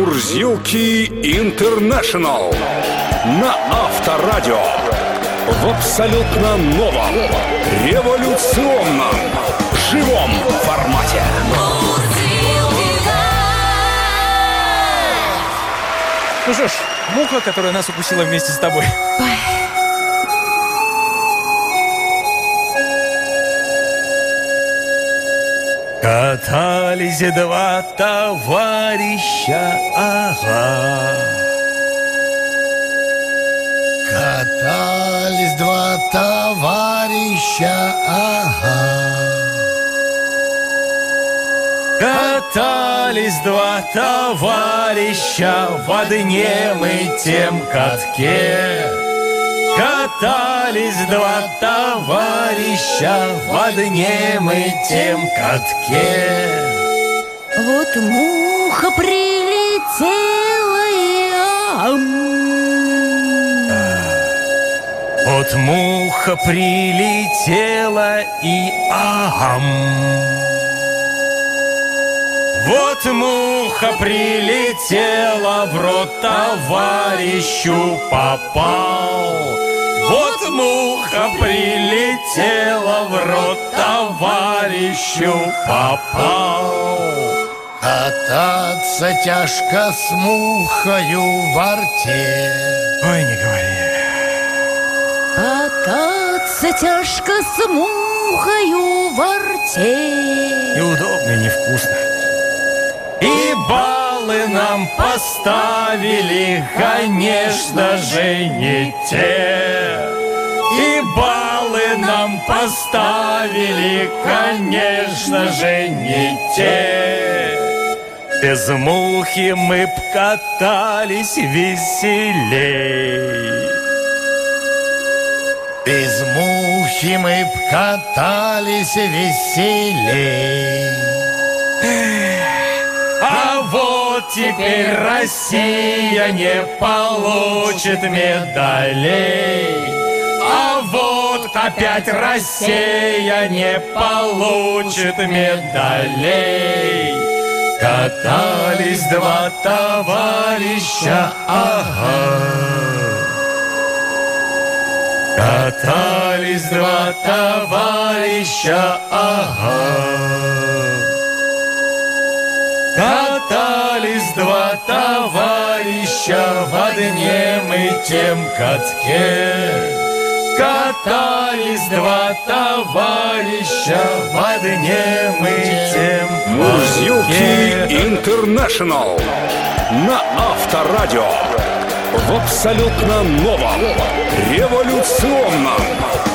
Мурзилки Интернешнл на Авторадио. В абсолютно новом, революционном, живом формате. Ну что ж, муха, которая нас укусила вместе с тобой. Катались два товарища, ага. Катались два товарища, ага. Катались два товарища в одном и тем катке. Катались два товарища в одном и тем катке. Вот муха прилетела и Вот муха прилетела и Вот муха прилетела, в рот товарищу попал. Вот муха прилетела, в рот товарищу попал. Кататься тяжко с мухою во рте. Ой, не говори. Кататься тяжко с мухою во рте. Неудобно и невкусно. И баллы нам поставили, конечно же, не те. И баллы нам поставили, конечно же, не те. Без мухи мы б катались веселей. Без мухи мы б катались веселей. А вот теперь Россия не получит медалей. А вот опять Россия не получит медалей. Катались два товарища, ага. Катались два товарища, ага. Катались два товарища в одном и тем катке. Катались два товарища в одном и тем Мурзилки катке. Интернешнл на Авторадио. В абсолютно новом, революционном,